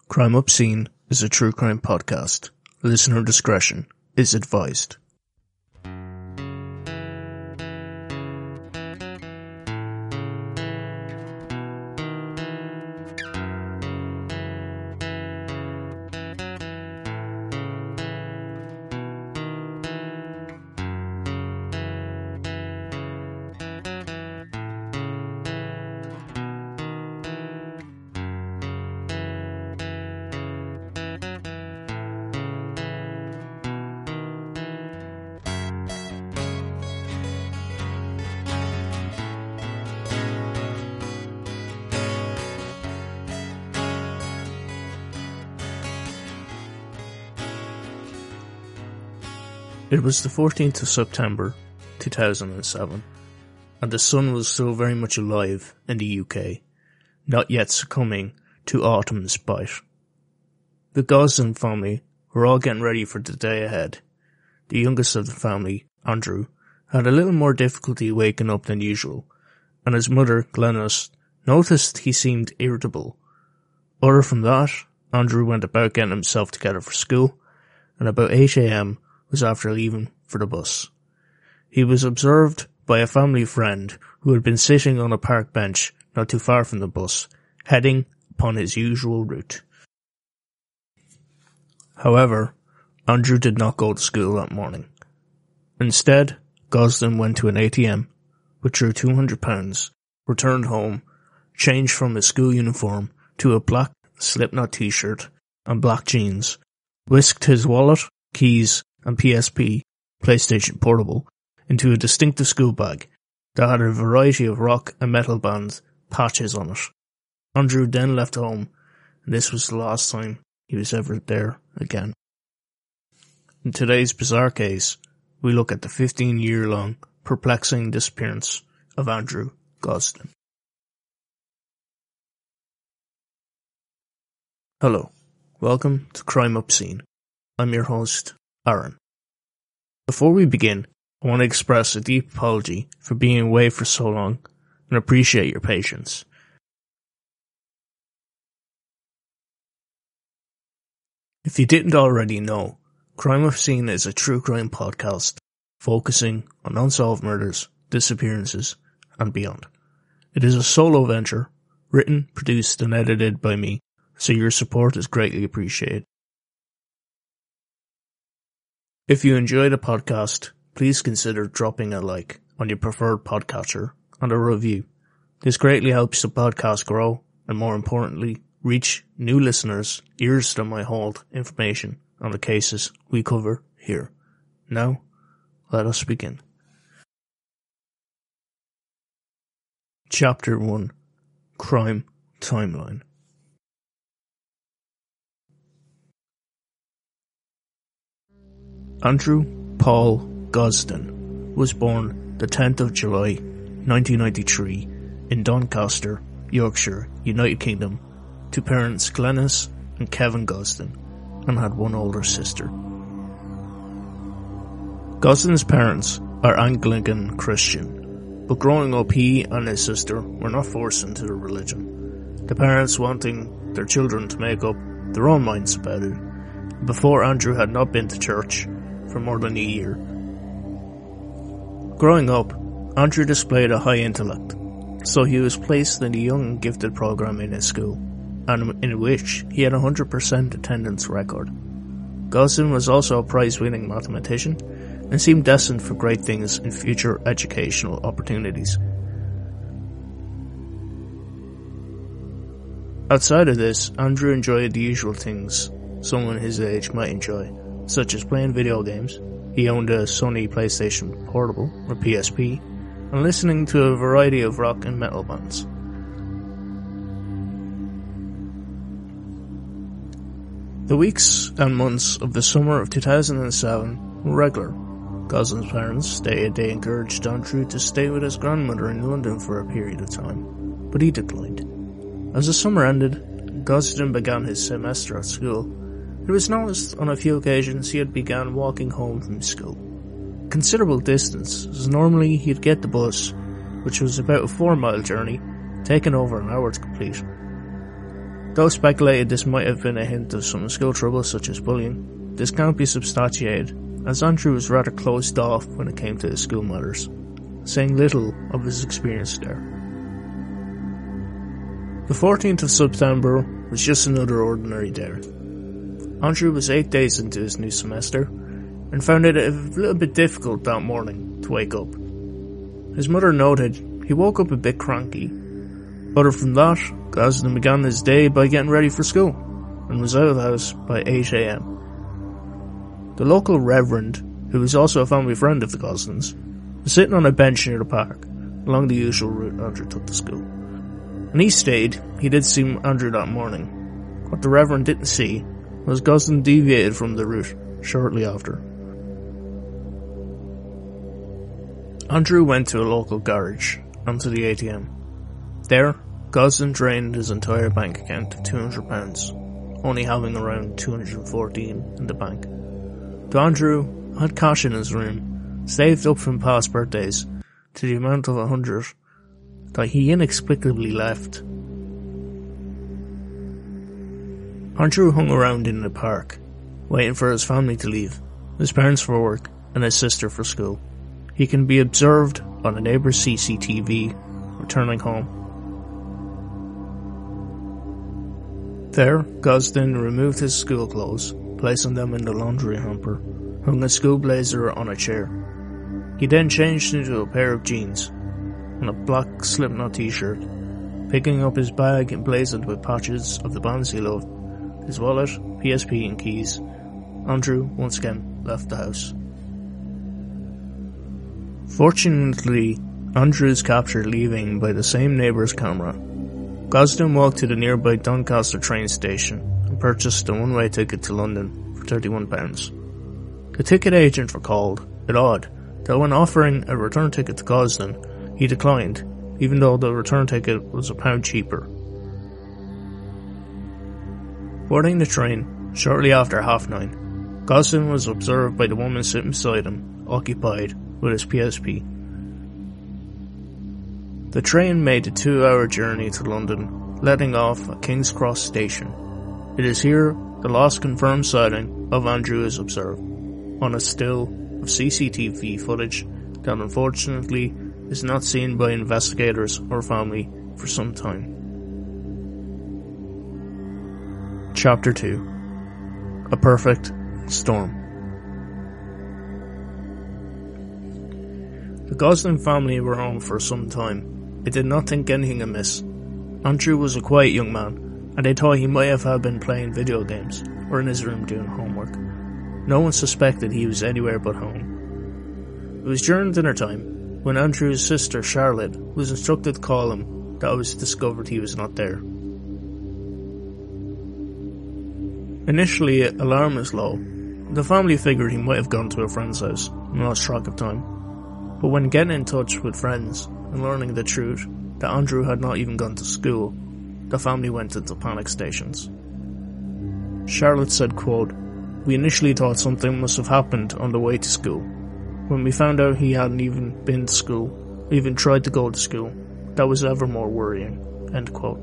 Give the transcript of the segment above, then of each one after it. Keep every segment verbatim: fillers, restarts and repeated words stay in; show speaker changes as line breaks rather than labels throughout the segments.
Crime Obscene is a true crime podcast. Listener discretion is advised. It was the fourteenth of September, two thousand seven, and the sun was still very much alive in the U K, not yet succumbing to autumn's bite. The Gosden family were all getting ready for the day ahead. The youngest of the family, Andrew, had a little more difficulty waking up than usual, and his mother, Glenys, noticed he seemed irritable. Other from that, Andrew went about getting himself together for school, and about eight a.m. was after leaving for the bus. He was observed by a family friend who had been sitting on a park bench not too far from the bus, heading upon his usual route. However, Andrew did not go to school that morning. Instead, Gosden went to an A T M, withdrew two hundred pounds, returned home, changed from his school uniform to a black Slipknot t-shirt and black jeans, whisked his wallet, keys, and P S P, PlayStation Portable, into a distinctive school bag that had a variety of rock and metal band patches on it. Andrew then left home, and this was the last time he was ever there again. In today's bizarre case, we look at the fifteen-year-long, perplexing disappearance of Andrew Gosden. Hello, welcome to Crime Obscene. I'm your host, Aaron. Before we begin, I want to express a deep apology for being away for so long and appreciate your patience. If you didn't already know, Crime Obscene is a true crime podcast focusing on unsolved murders, disappearances, and beyond. It is a solo venture, written, produced, and edited by me, so your support is greatly appreciated. If you enjoy the podcast, please consider dropping a like on your preferred podcatcher and a review. This greatly helps the podcast grow and, more importantly, reach new listeners' ears that might hold information on the cases we cover here. Now, let us begin. Chapter one. Crime Timeline. Andrew Paul Gosden was born the tenth of July, nineteen ninety-three, in Doncaster, Yorkshire, United Kingdom, to parents Glenys and Kevin Gosden, and had one older sister. Gosden's parents are Anglican Christian, but growing up he and his sister were not forced into the religion, the parents wanting their children to make up their own minds about it. Before Andrew had not been to church for more than a year. Growing up, Andrew displayed a high intellect, so he was placed in the Young and Gifted program in his school, and in which he had a one hundred percent attendance record. Gosden was also a prize-winning mathematician and seemed destined for great things in future educational opportunities. Outside of this, Andrew enjoyed the usual things someone his age might enjoy, such as playing video games. He owned a Sony PlayStation Portable, or P S P, and listening to a variety of rock and metal bands. The weeks and months of the summer of two thousand seven were regular. Gosden's parents stated they encouraged Andrew to stay with his grandmother in London for a period of time, but he declined. As the summer ended, Gosden began his semester at school. It was noticed on a few occasions he had begun walking home from school. Considerable distance, as normally he'd get the bus, which was about a four mile journey, taking over an hour to complete. Though speculated this might have been a hint of some school trouble such as bullying, this can't be substantiated, as Andrew was rather closed off when it came to his school matters, saying little of his experience there. The fourteenth of September was just another ordinary day. Andrew was eight days into his new semester, and found it a little bit difficult that morning to wake up. His mother noted he woke up a bit cranky. Other from that, Gosden began his day by getting ready for school, and was out of the house by eight a.m. The local reverend, who was also a family friend of the Gosdens, was sitting on a bench near the park, along the usual route Andrew took to school. And he stayed, he did see Andrew that morning. What the reverend didn't see was Gosden deviated from the route shortly after. Andrew went to a local garage, and to the A T M. There, Gosden drained his entire bank account of two hundred pounds, only having around two hundred fourteen in the bank. Though Andrew had cash in his room, saved up from past birthdays, to the amount of a hundred that he inexplicably left. Andrew hung around in the park, waiting for his family to leave, his parents for work, and his sister for school. He can be observed on a neighbour's C C T V, returning home. There, Gosden removed his school clothes, placing them in the laundry hamper, hung a school blazer on a chair. He then changed into a pair of jeans and a black Slipknot t-shirt, picking up his bag emblazoned with patches of the bands he loved, his wallet, P S P and keys. Andrew once again left the house. Fortunately, Andrew is captured leaving by the same neighbour's camera. Gosden walked to the nearby Doncaster train station and purchased a one-way ticket to London for thirty-one pounds. The ticket agent recalled it odd that when offering a return ticket to Gosden, he declined, even though the return ticket was a pound cheaper. Boarding the train shortly after half nine, Gosden was observed by the woman sitting beside him, occupied with his P S P. The train made a two-hour journey to London, letting off at King's Cross station. It is here the last confirmed sighting of Andrew is observed, on a still of C C T V footage that unfortunately is not seen by investigators or family for some time. Chapter two. A Perfect Storm. The Gosden family were home for some time. They did not think anything amiss. Andrew was a quiet young man, and they thought he might have been playing video games, or in his room doing homework. No one suspected he was anywhere but home. It was during dinner time, when Andrew's sister Charlotte was instructed to call him, that it was discovered he was not there. Initially, alarm was low. The family figured he might have gone to a friend's house and lost track of time. But when getting in touch with friends and learning the truth that Andrew had not even gone to school, the family went into panic stations. Charlotte said, quote, "We initially thought something must have happened on the way to school. When we found out he hadn't even been to school, even tried to go to school, that was ever more worrying." End quote.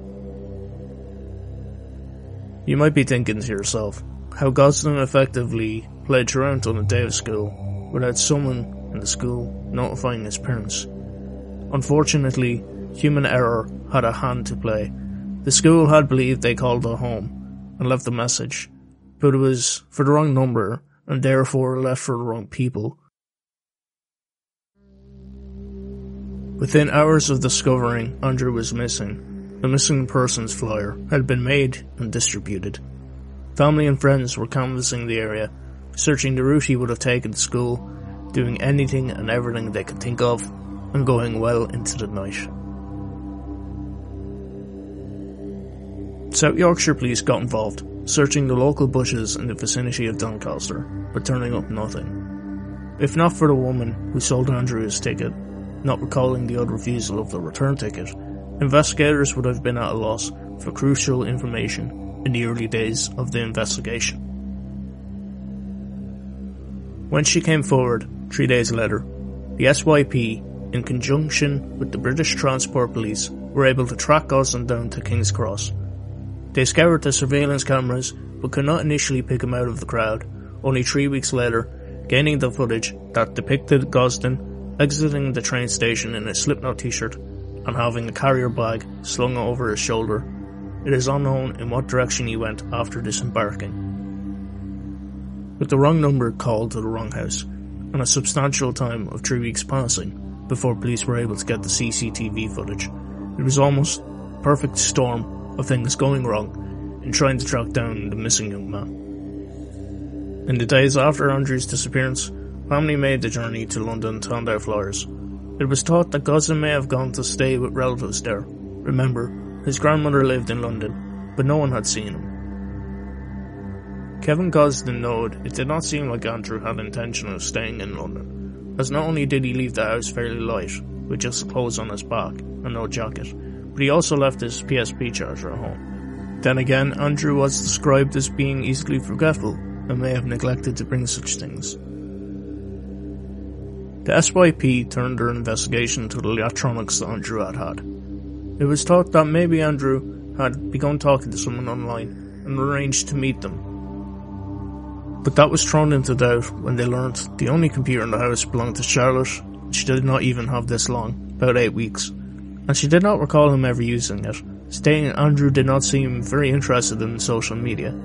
You might be thinking to yourself, how Gosden effectively played truant on the day of school without someone in the school notifying his parents. Unfortunately, human error had a hand to play. The school had believed they called it home and left a message, but it was for the wrong number and therefore left for the wrong people. Within hours of discovering Andrew was missing, the missing persons flyer had been made and distributed. Family and friends were canvassing the area, searching the route he would have taken to school, doing anything and everything they could think of, and going well into the night. South Yorkshire Police got involved, searching the local bushes in the vicinity of Doncaster, but turning up nothing. If not for the woman who sold Andrew his ticket, not recalling the odd refusal of the return ticket, investigators would have been at a loss for crucial information in the early days of the investigation. When she came forward, three days later, the S Y P, in conjunction with the British Transport Police, were able to track Gosden down to King's Cross. They scoured the surveillance cameras but could not initially pick him out of the crowd, only three weeks later gaining the footage that depicted Gosden exiting the train station in a Slipknot t-shirt and having a carrier bag slung over his shoulder. It is unknown in what direction he went after disembarking. With the wrong number called to the wrong house, and a substantial time of three weeks passing before police were able to get the C C T V footage, it was almost a perfect storm of things going wrong in trying to track down the missing young man. In the days after Andrew's disappearance, family made the journey to London to hand out flyers. It was thought that Gosden may have gone to stay with relatives there. Remember, his grandmother lived in London, but no one had seen him. Kevin Gosden noted it did not seem like Andrew had intention of staying in London, as not only did he leave the house fairly light, with just clothes on his back and no jacket, but he also left his P S P charger at home. Then again, Andrew was described as being easily forgetful and may have neglected to bring such things. The S Y P turned their investigation to the electronics that Andrew had had. It was thought that maybe Andrew had begun talking to someone online and arranged to meet them. But that was thrown into doubt when they learned the only computer in the house belonged to Charlotte. She did not even have this long, about eight weeks, and she did not recall him ever using it, stating Andrew did not seem very interested in social media.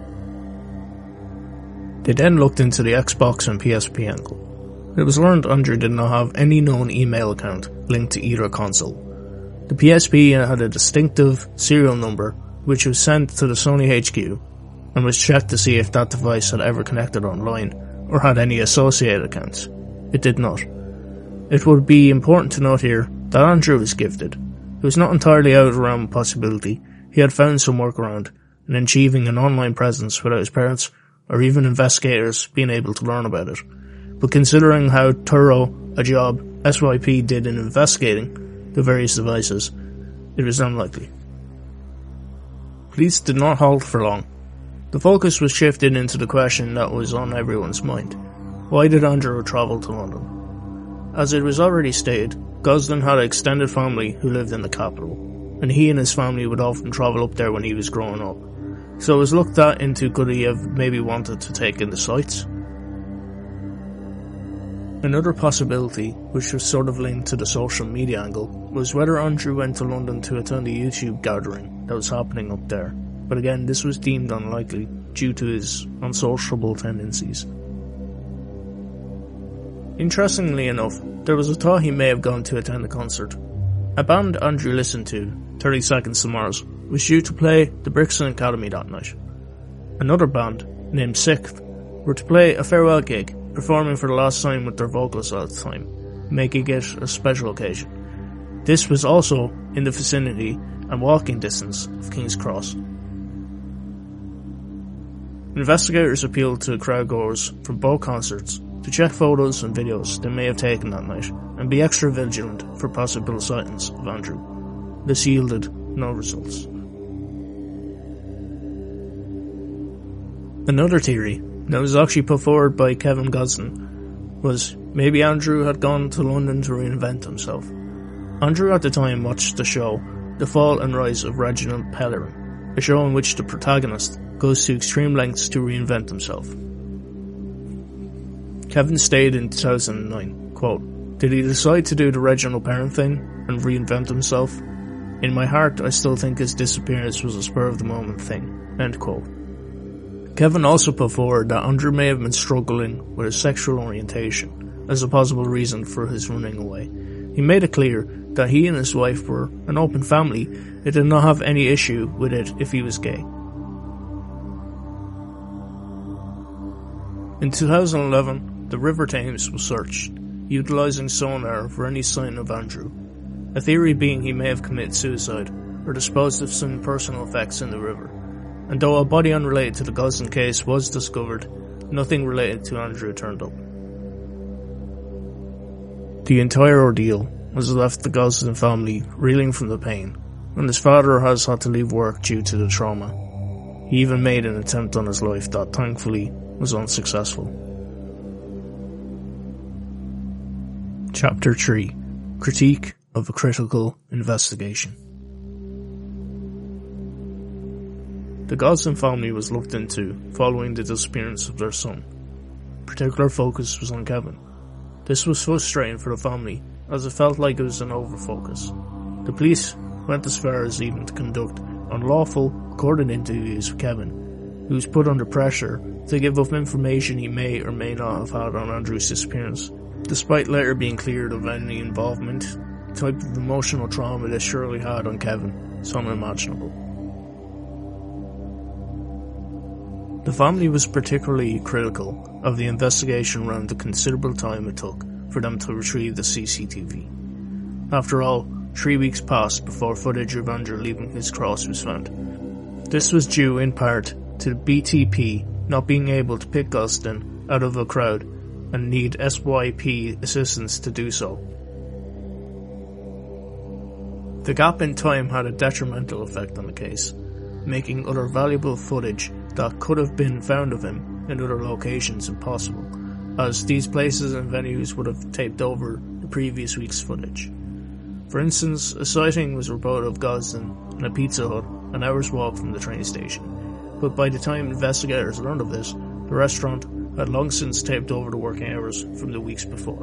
They then looked into the Xbox and P S P angle. It was learned Andrew did not have any known email account linked to either console. The P S P had a distinctive serial number which was sent to the Sony H Q and was checked to see if that device had ever connected online or had any associated accounts. It did not. It would be important to note here that Andrew was gifted. It was not entirely out of the realm of possibility. He had found some workaround in achieving an online presence without his parents or even investigators being able to learn about it. But considering how thorough a job S Y P did in investigating the various devices, it was unlikely. Police did not halt for long. The focus was shifted into the question that was on everyone's mind. Why did Andrew travel to London? As it was already stated, Gosden had an extended family who lived in the capital, and he and his family would often travel up there when he was growing up. So it was looked at into could he have maybe wanted to take in the sights? Another possibility, which was sort of linked to the social media angle, was whether Andrew went to London to attend a YouTube gathering that was happening up there. But again, this was deemed unlikely due to his unsociable tendencies. Interestingly enough, there was a thought he may have gone to attend a concert. A band Andrew listened to, thirty seconds to Mars, was due to play the Brixton Academy that night. Another band, named Sixth, were to play a farewell gig, performing for the last time with their vocalists at the time, making it a special occasion. This was also in the vicinity and walking distance of King's Cross. Investigators appealed to crowdgoers from both concerts to check photos and videos they may have taken that night and be extra vigilant for possible sightings of Andrew. This yielded no results. Another theory that was actually put forward by Kevin Gosden was maybe Andrew had gone to London to reinvent himself. Andrew at the time watched the show The Fall and Rise of Reginald Pellerin, a show in which the protagonist goes to extreme lengths to reinvent himself. Kevin stated in two thousand nine, quote, "Did he decide to do the Reginald Pellerin thing and reinvent himself? In my heart, I still think his disappearance was a spur-of-the-moment thing," end quote. Kevin also put forward that Andrew may have been struggling with his sexual orientation as a possible reason for his running away. He made it clear that he and his wife were an open family and did not have any issue with it if he was gay. In two thousand eleven, the River Thames was searched, utilising sonar for any sign of Andrew, a theory being he may have committed suicide or disposed of some personal effects in the river. And though a body unrelated to the Gosden case was discovered, nothing related to Andrew turned up. The entire ordeal has left the Gosden family reeling from the pain, and his father has had to leave work due to the trauma. He even made an attempt on his life that thankfully was unsuccessful. Chapter three. Critique of a Critical Investigation. The Gosden family was looked into following the disappearance of their son. Particular focus was on Kevin. This was frustrating for the family, as it felt like it was an overfocus. The police went as far as even to conduct unlawful recorded interviews with Kevin, who was put under pressure to give up information he may or may not have had on Andrew's disappearance. Despite later being cleared of any involvement, the type of emotional trauma this surely had on Kevin is unimaginable. The family was particularly critical of the investigation around the considerable time it took for them to retrieve the C C T V. After all, three weeks passed before footage of Andrew leaving his cross was found. This was due in part to the B T P not being able to pick Gosden out of a crowd and need S Y P assistance to do so. The gap in time had a detrimental effect on the case, making other valuable footage that could have been found of him in other locations impossible, as these places and venues would have taped over the previous week's footage. For instance, a sighting was reported of Gosden in a Pizza Hut an hour's walk from the train station, but by the time investigators learned of this, the restaurant had long since taped over the working hours from the weeks before.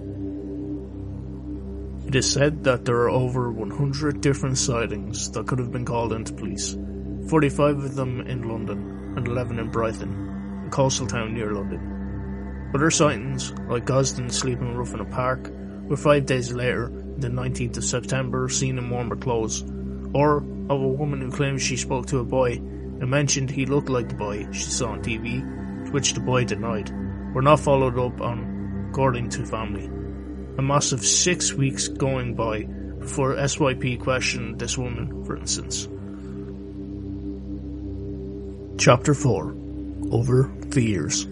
It is said that there are over one hundred different sightings that could have been called into police, forty-five of them in London and eleven in Brighton, a coastal town near London. Other sightings, like Gosden sleeping rough in a park, were five days later, the nineteenth of September, seen in warmer clothes, or of a woman who claimed she spoke to a boy and mentioned he looked like the boy she saw on T V, which the boy denied, were not followed up on, according to family. A massive six weeks going by before S Y P questioned this woman, for instance. Chapter four. Over the Years.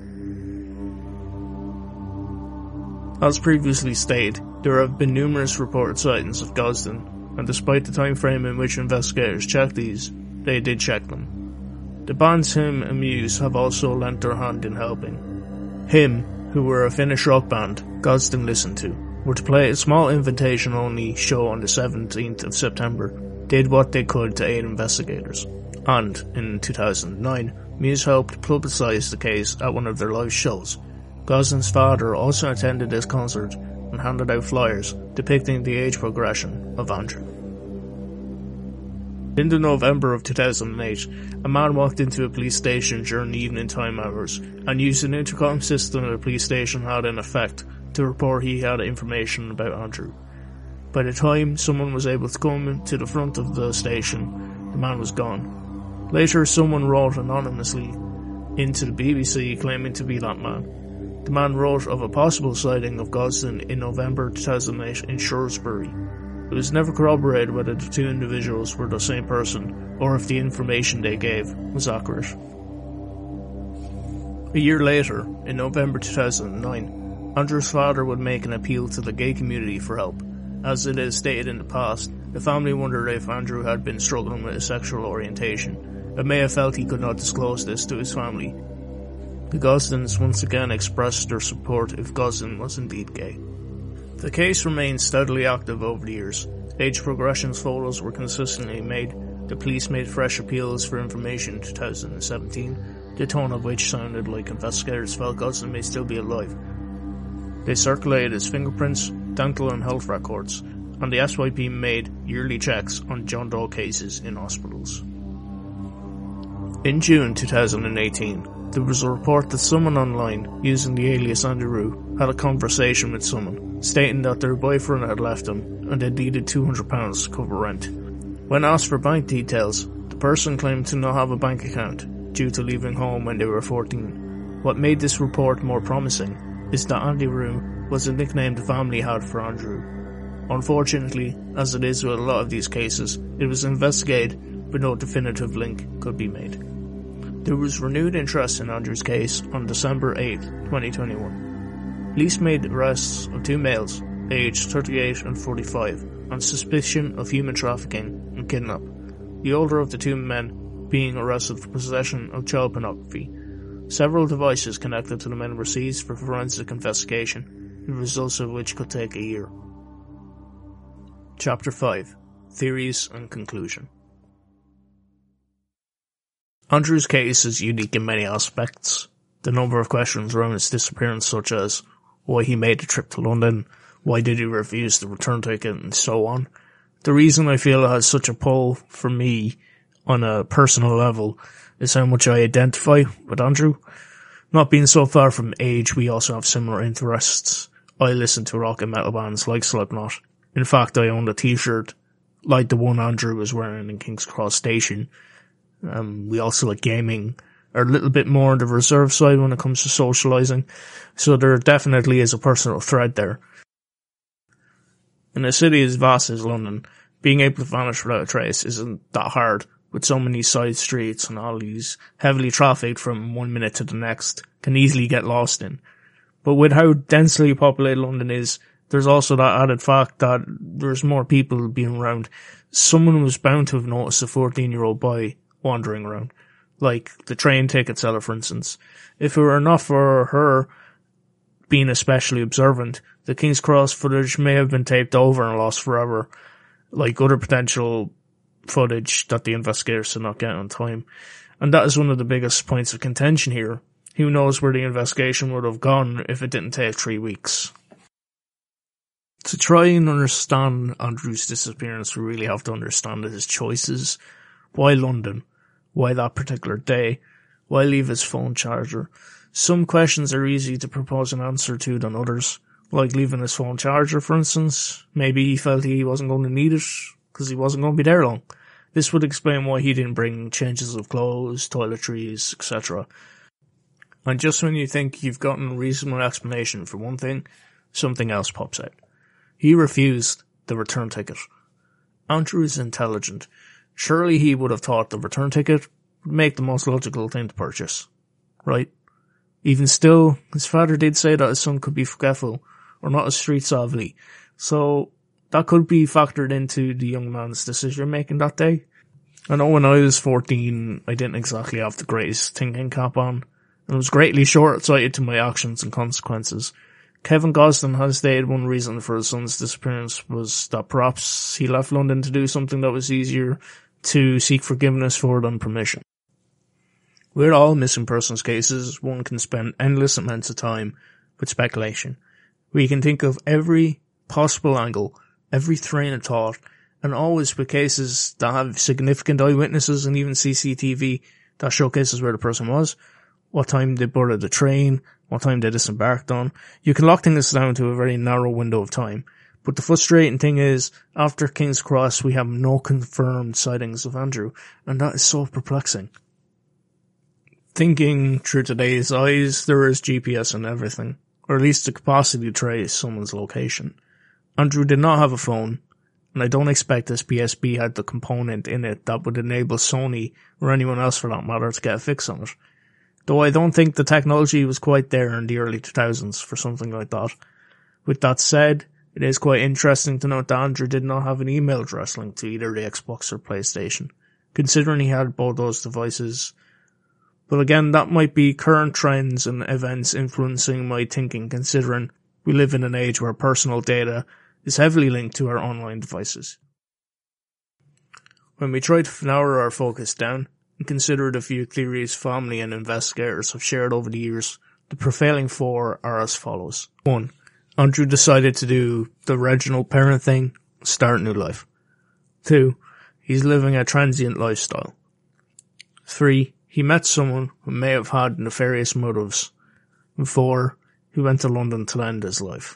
As previously stated, there have been numerous reported sightings of Gosden, and despite the time frame in which investigators checked these, they did check them. The bands Him and Muse have also lent their hand in helping. Him, who were a Finnish rock band Gosden listened to, were to play a small invitation-only show on the seventeenth of September, did what they could to aid investigators. And, in two thousand nine, Muse helped publicise the case at one of their live shows. Gosden's father also attended this concert and handed out flyers depicting the age progression of Andrew. In the November of two thousand eight, a man walked into a police station during the evening time hours and used an intercom system the police station had in effect to report he had information about Andrew. By the time someone was able to come to the front of the station, the man was gone. Later, someone wrote anonymously into the B B C claiming to be that man. The man wrote of a possible sighting of Gosden in November two thousand eight in Shrewsbury. It was never corroborated whether the two individuals were the same person or if the information they gave was accurate. A year later, in November two thousand nine, Andrew's father would make an appeal to the gay community for help. As it is stated in the past, the family wondered if Andrew had been struggling with his sexual orientation, and may have felt he could not disclose this to his family. The Gosdens once again expressed their support if Gosden was indeed gay. The case remained steadily active over the years. Age progression photos were consistently made. The police made fresh appeals for information in two thousand seventeen, the tone of which sounded like investigators felt Gosden may still be alive. They circulated his fingerprints, dental and health records, and the S Y P made yearly checks on John Doe cases in hospitals. In June two thousand eighteen, there was a report that someone online, using the alias Andy Rue, had a conversation with someone, stating that their boyfriend had left them and they needed two hundred pounds to cover rent. When asked for bank details, the person claimed to not have a bank account due to leaving home when they were fourteen. What made this report more promising is that Andy Rue was a nickname the family had for Andrew. Unfortunately, as it is with a lot of these cases, it was investigated but no definitive link could be made. There was renewed interest in Andrew's case on December eighth, twenty twenty-one. Police made arrests of two males, aged thirty-eight and forty-five, on suspicion of human trafficking and kidnap, the older of the two men being arrested for possession of child pornography. Several devices connected to the men were seized for forensic investigation, the results of which could take a year. Chapter five. Theories and Conclusion. Andrew's case is unique in many aspects. The number of questions around his disappearance, such as why he made the trip to London, why did he refuse the return ticket, and so on. The reason I feel it has such a pull for me on a personal level is how much I identify with Andrew. Not being so far from age, we also have similar interests. I listen to rock and metal bands like Slipknot. In fact, I owned a t-shirt like the one Andrew was wearing in King's Cross Station. Um, we also like gaming, are a little bit more on the reserve side when it comes to socializing. So there definitely is a personal thread there. In a city as vast as London, being able to vanish without a trace isn't that hard, with so many side streets and alleys heavily trafficked from one minute to the next can easily get lost in. But with how densely populated London is, there's also that added fact that there's more people being around. Someone was bound to have noticed a fourteen-year-old boy wandering around, like the train ticket seller, for instance. If it were not for her being especially observant, the King's Cross footage may have been taped over and lost forever, like other potential footage that the investigators did not get on time. And that is one of the biggest points of contention here. Who knows where the investigation would have gone if it didn't take three weeks. To try and understand Andrew's disappearance, we really have to understand his choices. Why London? Why that particular day? Why leave his phone charger? Some questions are easy to propose an answer to than others, like leaving his phone charger, for instance. Maybe he felt he wasn't going to need it because he wasn't going to be there long. This would explain why he didn't bring changes of clothes, toiletries, et cetera. And just when you think you've gotten a reasonable explanation for one thing, something else pops out. He refused the return ticket. Andrew is intelligent. Surely he would have thought the return ticket would make the most logical thing to purchase, right? Even still, his father did say that his son could be forgetful, or not as street savvy, so that could be factored into the young man's decision making that day. I know when I was fourteen, I didn't exactly have the greatest thinking cap on, and was greatly short-sighted to my actions and consequences. Kevin Gosling has stated one reason for his son's disappearance was that perhaps he left London to do something that was easier to seek forgiveness for than permission. With all missing persons cases, one can spend endless amounts of time with speculation. We can think of every possible angle, every train of thought, and always with cases that have significant eyewitnesses and even C C T V that showcases where the person was, what time they boarded the train, what time they disembarked on. You can lock things down to a very narrow window of time. But the frustrating thing is, after King's Cross, we have no confirmed sightings of Andrew, and that is so perplexing. Thinking through today's eyes, there is G P S and everything, or at least the capacity to trace someone's location. Andrew did not have a phone, and I don't expect this P S B had the component in it that would enable Sony, or anyone else for that matter, to get a fix on it. Though I don't think the technology was quite there in the early two thousands for something like that. With that said, it is quite interesting to note that Andrew did not have an email address linked to either the Xbox or PlayStation, considering he had both those devices. But again, that might be current trends and events influencing my thinking, considering we live in an age where personal data is heavily linked to our online devices. When we try to narrow our focus down, and consider the few theories family and investigators have shared over the years, the prevailing four are as follows. One, Andrew decided to do the Reginald parent thing, start a new life. Two, he's living a transient lifestyle. Three, he met someone who may have had nefarious motives. And four, he went to London to end his life.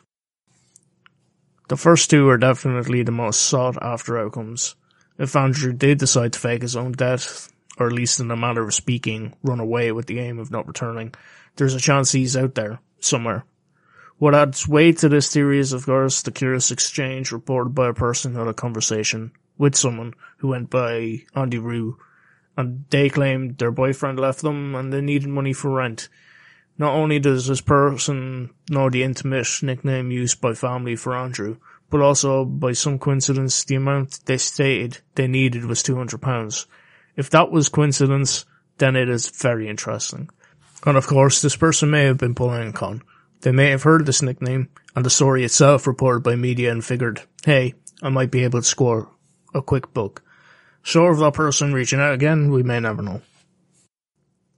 The first two are definitely the most sought after outcomes. If Andrew did decide to fake his own death, or at least in a manner of speaking, run away with the aim of not returning, there's a chance he's out there, somewhere. What adds weight to this theory is, of course, the curious exchange reported by a person who had a conversation with someone who went by Andy Rue, and they claimed their boyfriend left them and they needed money for rent. Not only does this person know the intimate nickname used by family for Andrew, but also, by some coincidence, the amount they stated they needed was two hundred pounds. If that was coincidence, then it is very interesting. And of course, this person may have been pulling a con. They may have heard this nickname and the story itself reported by media and figured, hey, I might be able to score a quick buck. Sure of that person reaching out again, we may never know.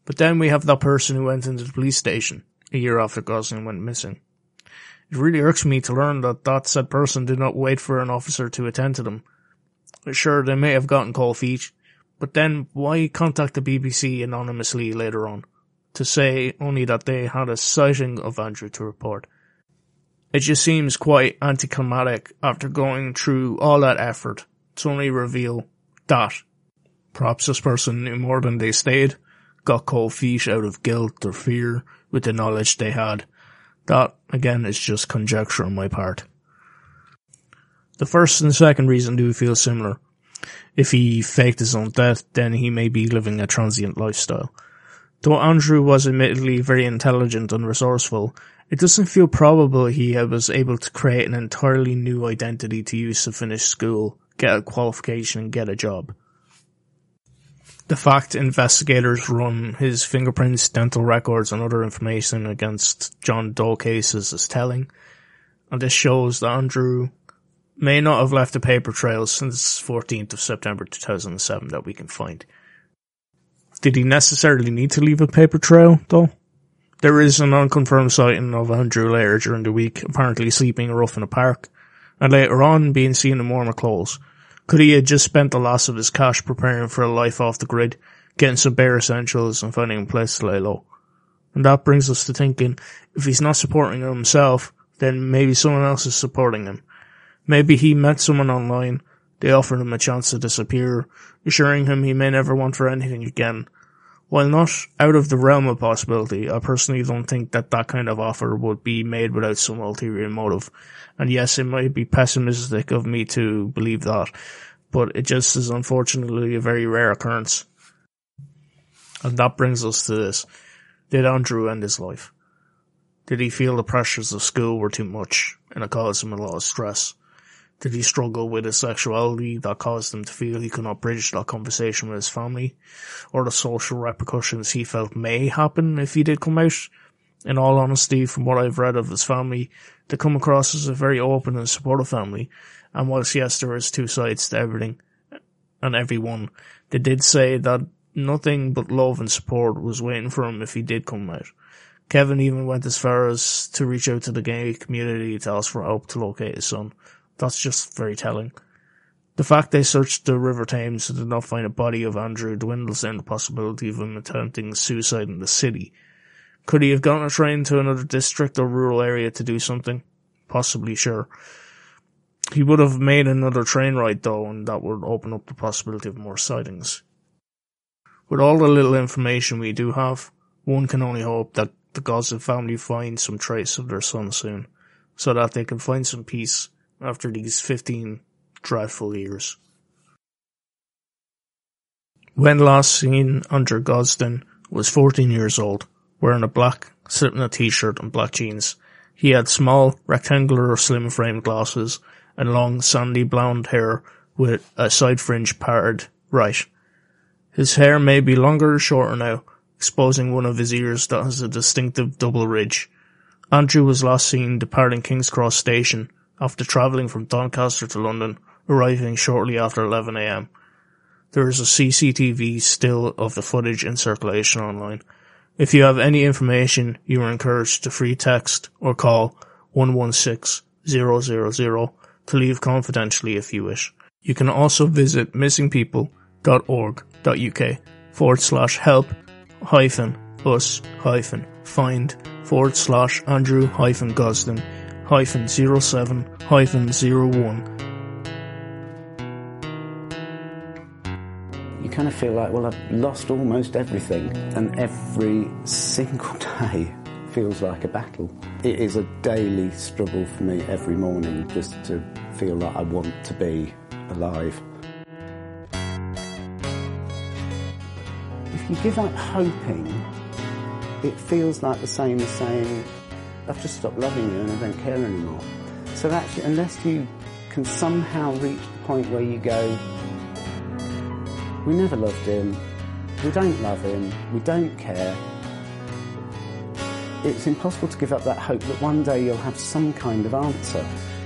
But then we have that person who went into the police station a year after Gosling went missing. It really irks me to learn that that said person did not wait for an officer to attend to them. Sure, they may have gotten cold feet, but then why contact the B B C anonymously later on to say only that they had a sighting of Andrew to report? It just seems quite anticlimactic after going through all that effort to only reveal that perhaps this person knew more than they stated, got cold feet out of guilt or fear with the knowledge they had. That, again, is just conjecture on my part. The first and second reason do feel similar. If he faked his own death, then he may be living a transient lifestyle. Though Andrew was admittedly very intelligent and resourceful, it doesn't feel probable he was able to create an entirely new identity to use to finish school, get a qualification and get a job. The fact investigators run his fingerprints, dental records and other information against John Doe cases is telling, and this shows that Andrew may not have left a paper trail since fourteenth of September two thousand seven that we can find. Did he necessarily need to leave a paper trail, though? There is an unconfirmed sighting of Andrew later during the week, apparently sleeping rough in a park, and later on being seen in warmer clothes. Could he have just spent the last of his cash preparing for a life off the grid, getting some bare essentials and finding a place to lay low? And that brings us to thinking, if he's not supporting himself, then maybe someone else is supporting him. Maybe he met someone online, they offered him a chance to disappear, assuring him he may never want for anything again. While not out of the realm of possibility, I personally don't think that that kind of offer would be made without some ulterior motive. And yes, it might be pessimistic of me to believe that, but it just is unfortunately a very rare occurrence. And that brings us to this. Did Andrew end his life? Did he feel the pressures of school were too much and it caused him a lot of stress? Did he struggle with his sexuality that caused him to feel he could not bridge that conversation with his family? Or the social repercussions he felt may happen if he did come out? In all honesty, from what I've read of his family, they come across as a very open and supportive family. And whilst yes, there is two sides to everything and everyone, they did say that nothing but love and support was waiting for him if he did come out. Kevin even went as far as to reach out to the gay community to ask for help to locate his son. That's just very telling. The fact they searched the River Thames and did not find a body of Andrew dwindles down the possibility of him attempting suicide in the city. Could he have gotten a train to another district or rural area to do something? Possibly, sure. He would have made another train ride though, and that would open up the possibility of more sightings. With all the little information we do have, one can only hope that the Gosling family find some trace of their son soon, so that they can find some peace after these fifteen dreadful years. When last seen, Andrew Gosling was fourteen years old, wearing a black Slipknot t-shirt and black jeans. He had small, rectangular, slim-framed glasses and long, sandy blonde hair with a side fringe parted right. His hair may be longer or shorter now, exposing one of his ears that has a distinctive double ridge. Andrew was last seen departing King's Cross Station after travelling from Doncaster to London, arriving shortly after eleven a m. There is a C C T V still of the footage in circulation online. If you have any information, you are encouraged to free text or call one one six zero zero zero to leave confidentially if you wish. You can also visit missingpeople.org.uk forward slash help hyphen us hyphen find forward slash Andrew hyphen Gosling hyphen zero seven hyphen zero one.
You kind of feel like, well, I've lost almost everything, and every single day feels like a battle. It is a daily struggle for me every morning just to feel like I want to be alive. If you give up hoping, it feels like the same as saying, I've just stopped loving you and I don't care anymore. So actually, unless you can somehow reach the point where you go, we never loved him, we don't love him, we don't care, it's impossible to give up that hope that one day you'll have some kind of answer.